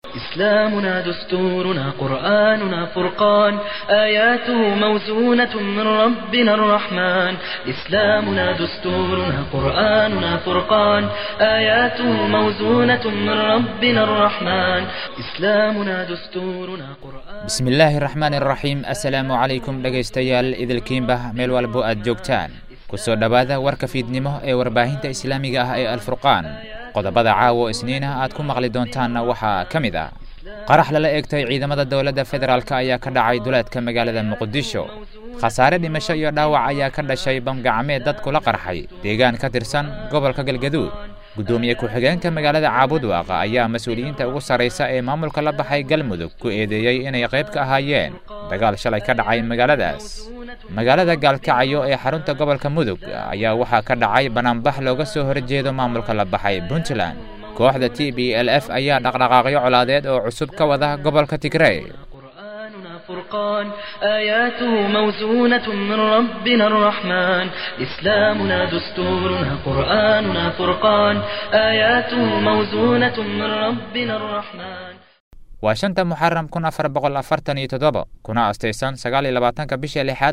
إسلامنا دستورنا قرآننا فرقان آياته موزونة من ربنا الرحمن إسلامنا دستورنا قرآننا فرقان آياته موزونة من ربنا الرحمن إسلامنا دستورنا قرآن بسم الله الرحمن الرحيم السلام عليكم dhageystayaal idilkiinba meel walbo aad joogtaan kusoo dhawaada warka fiidnimo ee warbaahinta islaamiga ah ee Al-Furqaan qodobada caawo isniina aad ku maqli doontaan waxa kamid ah qarax la eegtay ciidamada dawladda federaalka ayaa ka dhacay duleedka magaalada Muqdisho khasaare dhimasho iyo dhaawac ayaa ka dhashay bam gacmeed dad kula qarxay deegaan ka tirsan gobolka Galgaduud gudoomiye ku-xigeenka magaalada Caabudwaaq ayaa mas'uuliyiinta ugu sareysa ee maamulka la baxay Galmudug ku eedeeyay inay qayb ka ahaayeen dagaal shalay ka dhacay magaaladaas magaalada Gaalkacyo ee xarunta gobolka Mudug ayaa waxa ka dhacay banaanbax looga soo horjeedo maamulka la baxay Puntland kooxda TPLF ayaa dhaqdhaqaaqyo colaadeed oo cusub ka wada gobolka Tigray فرقان آياته موزونة من ربنا الرحمن إسلامنا دستورنا قرآننا فرقان آياته موزونة من ربنا الرحمن وشنت محرم كن 447 kuna astaysan 29 bisha 6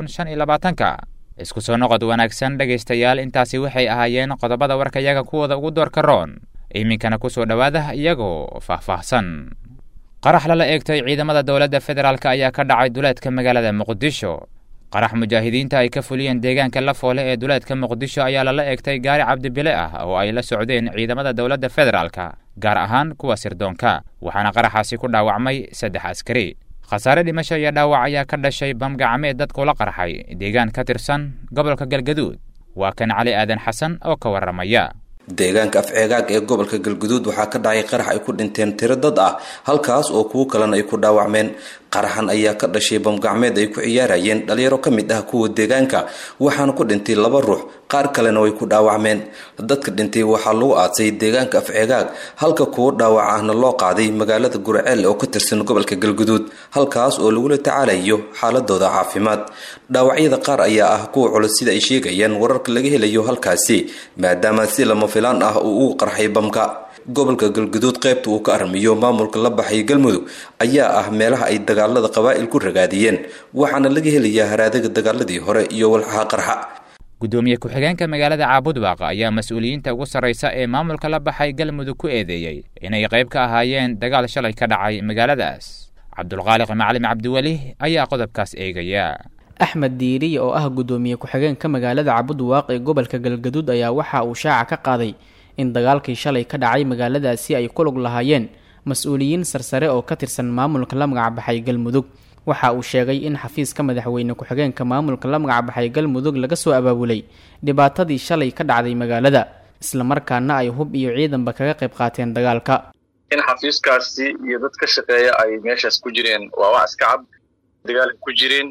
2025 isku soo noqod wanaagsan dhageystayaal intaasi waxay ahaayeen qodobada warkayaga kuwada ugu doorka roon iminkana ku soo dhawaada iyagoo faahfaahsan qarax la eegtay ciidamada dawladda federaalka ayaa ka dhacay duleedka magaalada Muqdisho qarax mujaahidiinta ay ka fuliyeen deegaanka la foole ee duleedka Muqdisho ayaa la eegtay gaari cabdibile ah oo ay la socdeen ciidamada dawladda federaalka gaar ahaan kuwa sirdoonka waxaana qaraxaasi ku dhaawacmay 3 askari khasaare dhimasho iyo dhaawac ayaa ka dhashay bam gacmeed dad kula qarxay deegaan ka tirsan gobolka Galgaduud waa kan Cali Aadan Xasan oo ka waramaya deegaanka afceegaag ee gobolka Galgaduud waxaa ka dhacay qarax ay ku dhinteen tiro dad ah halkaas oo kuwa kalena ay ku dhaawacmeen qaraxan ayaa ka dhashay bam gacmeed ay ku ciyaarayeen dhalinyaro ka mid ah kuwa deegaanka waxaana ku dhintay 2 ruux qaar kalena way ku dhaawacmeen dadka dhintay waxaa lagu aadsay deegaanka afceegaag halka kuwa dhaawacahna loo qaaday magaalada Gurceel oo ka tirsan gobolka Galgaduud halkaas oo lagu la tacaalayo xaaladooda caafimaad dhaawacyada qaar ayaa ah kuwa culus sida ay sheegayaan wararka laga helayo halkaasi maadaama si lama filaan ah uu qarxay bamka gobolka Galgaduud qaybta uu ka armiyo maamulka la baxay Galmudug ayaa ah meelaha ay dagaalada qabaa'il ku ragaadiyeen waxaana laga helayaa haraadiga dagaaladii hore iyo walxaha qarxa gudoomiye ku-xigeenka magaalada Caabudwaaq ayaa mas'uuliyiinta ugu sareysa ee maamulka la baxay Galmudug ku eedeeyay inay qayb ka ahaayeen dagaal shalay ka dhacay magaaladaas Cabdulqaaliq Macallim Cabdiwali ayaa qodobkaas eegaya Axmed Diiri oo ah gudoomiye ku-xigeenka magaalada Caabudwaaq ee gobolka Galgaduud ayaa waxa uu shaaca ka qaaday in dagaalkii shalay ka dhacay magaaladaasi ay ku lug lahaayeen mas'uuliyiin sarsare oo ka tirsan maamulka la magac baxay Galmudug waxa uu sheegay in xafiiska madaxweyne ku-xigeenka maamulka la magac baxay Galmudug laga soo abaabulay dhibaatadii shalay ka dhacday magaalada isla markaana ay hub iyo ciidanba kaga qayb qaateen dagaalka in xafiiskaasi iyo dad ka shaqeeya ay meeshaas ku jireen waa wax iska cad dagaalka ku jireen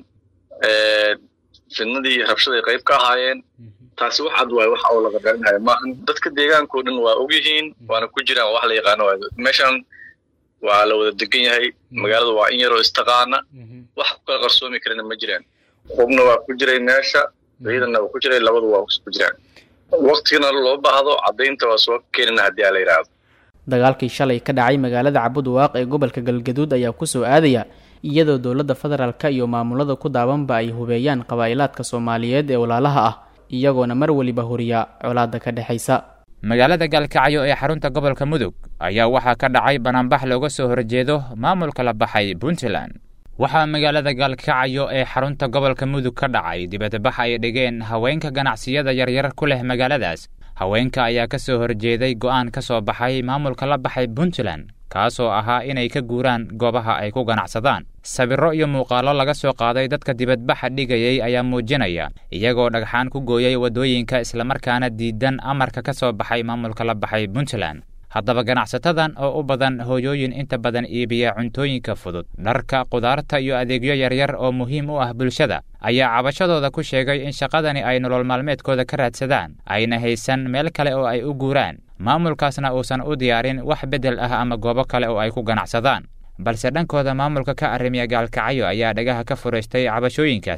fidnadii rabshada qayb ka ahaayeen taasi wax cad waxa oo laga garanayo ma dadka deegaanka oo dhan waa og yihiin waana ku jiraan wax la yaqaan meeshan waa la wada degan yahay magaalada waa in yar oo istaqaana wax kala qarsoomi karina ma jiraan xubna waa ku jiray meesha ciidanna waa ku jiray labadu waa ku jiraan waqtigana loo baahdo cadaynta waa soo keenina hadii la yiraahdo dagaalkii shalay ka dhacay magaalada Caabudwaaq ee gobolka Galgaduud ayaa ku soo aadaya iyadoo dawladda federaalka iyo maamulada ku daawanba ay hubeeyaan qabaa'ilaadka Soomaaliyeed ee walaalaha ah iyagoona mar waliba horiya colaadda ka dhaxaysa magaalada Gaalkacyo ee xarunta gobolka Mudug ayaa waxa ka dhacay banaanbax looga soo horjeedo maamulka la baxay Puntland waxa magaalada Gaalkacyo ee xarunta gobolka Mudug ka dhacay dibadbax ay dhigeen haweenka ganacsiyada yaryar ku leh magaaladaas haweenka ayaa ka soo horjeeday go'aan ka soo baxay maamulka la baxay Puntland kaasoo ahaa inay ka guuraan goobaha ay ku ganacsadaan sawirro iyo muuqaallo laga soo qaaday dadka dibadbaxa dhigayay ayaa muujinaya iyagoo dhagxaan ku gooyay wadooyinka isla markaana diidan amarka ka soo baxay maamulka la baxay Puntland haddaba ganacsatadan oo u badan hooyooyin inta badan iibiya cuntooyinka fudud dharka qudaarta iyo adeegyo yaryar oo muhiim u ah bulshada ayaa cabashadooda ku sheegay in shaqadani ay nolol maalmeedkooda ka raadsadaan ayna haysan meel kale oo ay u guuraan maamulkaasna uusan u diyaarin wax bedel ah ama goobo kale oo ay ku ganacsadaan balse dhankooda maamulka ka arrimiya Gaalkacyo ayaa dhagaha ka fureystay cabashooyinkaasi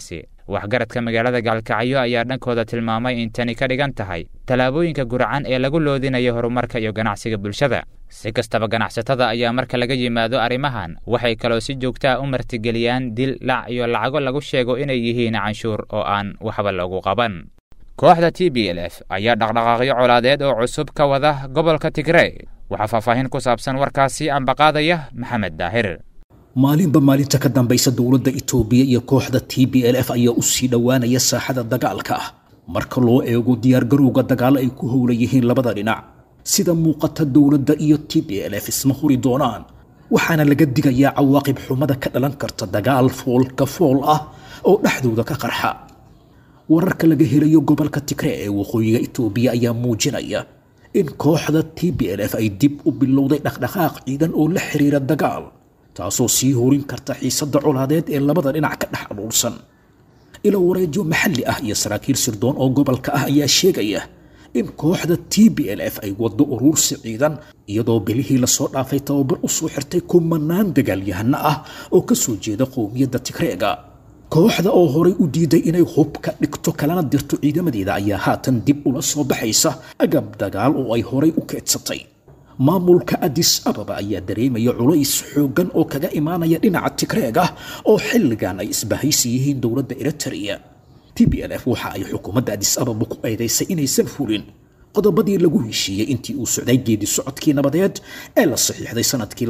waxgaradka magaalada gaalkacyo ayaa dhankooda tilmaamay in tani ka dhigan tahay tallaabooyinka guracan ee lagu loodinayo horumarka iyo ganacsiga bulshada. si kastaba ganacsatada ayaa marka laga yimaado arrimahan waxay kaloo si joogta ah u martigeliyaan dil, lac iyo lacago lagu sheego inay yihiin canshuur oo aan waxba loogu qaban. kooxda TPLF ayaa dhaqdhaqaaqyo colaadeed oo cusub ka wada gobolka Tigray. waxaa faahfaahin ku saabsan warkaasi ambaqaadaya Maxamed Daahir. maalinba maalinta ka dambaysa dowladda Itoobiya iyo kooxda TPLF ayaa u sii dhawaanaya saaxada dagaalka marka loo eego diyaar garowga dagaal ay ku howlayeen labada dhinac. sida muuqata dowladda iyo TPLF isma huri doonaan, waxaana laga digayaa cawaaqib xumada ka dhalan karta dagaal foolka fool ah oo dhexdooda ka qarxa. wararka laga helayo gobolka Tigray ee waqooyiga Itoobiya ayaa muujinaya in kooxda TPLF ay dib u bilowday dhaqdhaqaaq ciidan oo la xiriira dagaal, taasoo sii horin karta xiisadda colaadeed ee labada dhinac ka dhex aruursan. ilo wareejo maxalli ah iyo saraakiil sirdoon oo gobolka ah ayaa sheegaya in kooxda TPLF ay wado urursi ciidan iyadoo bilihii la soo dhaafay tababar u soo xirtay kumanaan dagaalyahano ah oo ka soo jeeda qowmiyadda Tigrayga. kooxda oo horay u diiday inay hub ka dhigto kalana dirto ciidamadeeda ayaa haatan dib ula soo baxaysa agab dagaal oo ay horay u keedsatay. maamulka Addis Ababa ayaa dareemaya culays xoogan oo kaga imaanaya dhinaca Tigrayga oo xilligan ay isbahaysi yihiin dowladda Eritrea. TPLF waxa ay xukuumadda Addis Ababa ku eedeysay inaysan fulin qodobadii lagu heshiiyey intii uu socday geedi socodkii nabadeed ee la saxiixday sanadkii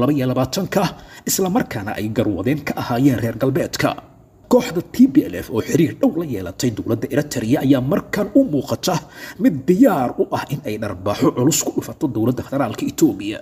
2022 isla markaana ay garwadeen ka ahaayeen reer galbeedka. kooxda TPLF oo xiriir dhow la yeelatay dowladda Eritrea ayaa markan u muuqata mid diyaar u ah in ay dharbaaxo culus ku dhufato dowladda federaalka Itoobiya.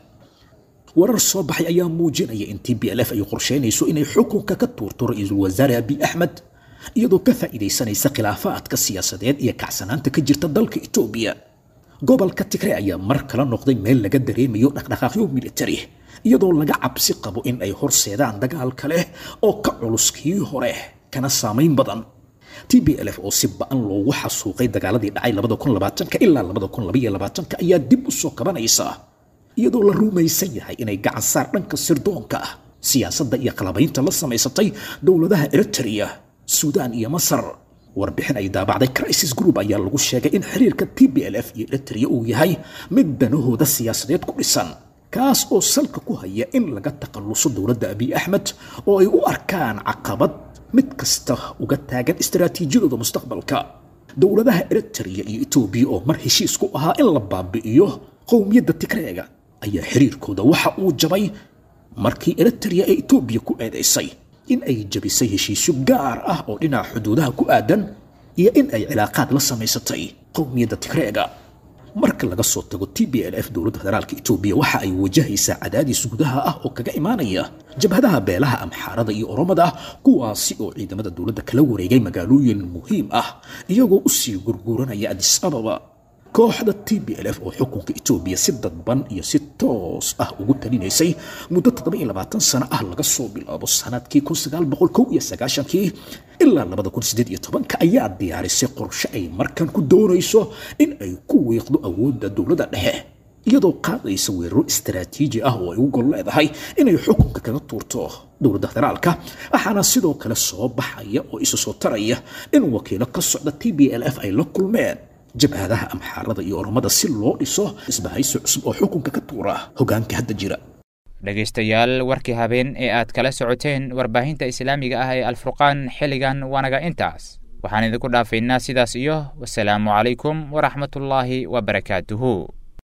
warar soo baxay ayaa muujinaya in TPLF ay qorsheynayso inay xukunka ka tuurto ra'iisul wasaare Abiy Ahmed iyadoo ka faa'iideysanaysa khilaafaadka siyaasadeed iyo kacsanaanta ka jirta dalka Itoobiya. gobolka Tigray ayaa mar kale noqday meel laga dareemayo dhaqdhaqaaqyo militari iyadoo laga cabsi qabo in ay horseedaan dagaal kale oo ka culus kii hore kana saameyn badan. TPLF oo si ba'an loogu xasuuqay dagaaladii dhacay 2020 ilaa 2022 ayaa dib u soo kabanaysa iyadoo la rumaysan yahay inay gacan saar dhanka sirdoonka siyaasadda iyo qalabaynta la samaysatay dowladaha Eritrea, Suudaan iyo Masar. warbixin ay daabacday Crisis Group ayaa lagu sheegay in xiriirka TPLF iyo Eritrea uu yahay mid danahooda siyaasadeed ku dhisan, kaas oo salka ku haya in laga takhaluso dowladda Abiy Ahmed oo ay u arkaan caqabad mid kasta uga taagan istiraatiijiyadooda mustaqbalka. dowladaha Eritrea iyo Itoobiya oo mar heshiis ku ahaa in la baabi'iyo qowmiyadda Tigrayga ayaa xiriirkooda waxa uu jabay markii Eritrea ee Itoobiya ku eedeysay in ay jabisay heshiisyo gaar ah oo dhinaca xuduudaha ku aadan iyo in ay cilaaqaad la samaysatay qowmiyadda Tigrayga. marka laga soo tago TPLF, dowladda federaalka Itoobiya waxa ay wajahaysaa cadaadis gudaha ah oo kaga imaanaya jabhadaha beelaha Amxaarada iyo Oromada, kuwaasi oo ciidamada dowladda kala wareegay magaalooyin muhiim ah iyagoo u sii gurguranaya Addis Ababa. kooxda TPLF oo xukunka Itoobiya si dadban iyo si toos ah ugu talinaysay muddo 27 sano ah laga soo bilaabo sanadkii 1991 ilaa 2018 ayaa diyaarisay qorshe ay markan ku doonayso in ay ku wiiqdo awoodda dowladda dhexe iyadoo qaadaysa weeraro istiraatiiji ah oo ay u gol leedahay inay xukunka kaga tuurto dowladda federaalka. waxaana sidoo kale soo baxaya oo isu soo taraya in wakiilo ka socda TPLF ay la kulmeen jabhadaha Amxaarada iyo Oromada si loo dhiso isbahaysi cusub oo xukunka ka tuura hoggaanka hadda jira. dhegaystayaal, warkii habeen ee aad kala socoteen warbaahinta islaamiga ah ee Al-Furqaan xilligan waanaga intaas. waxaan idinku dhaafaynaa sidaas iyo wassalaamu calaykum waraxmatullaahi wabarakaatuhu.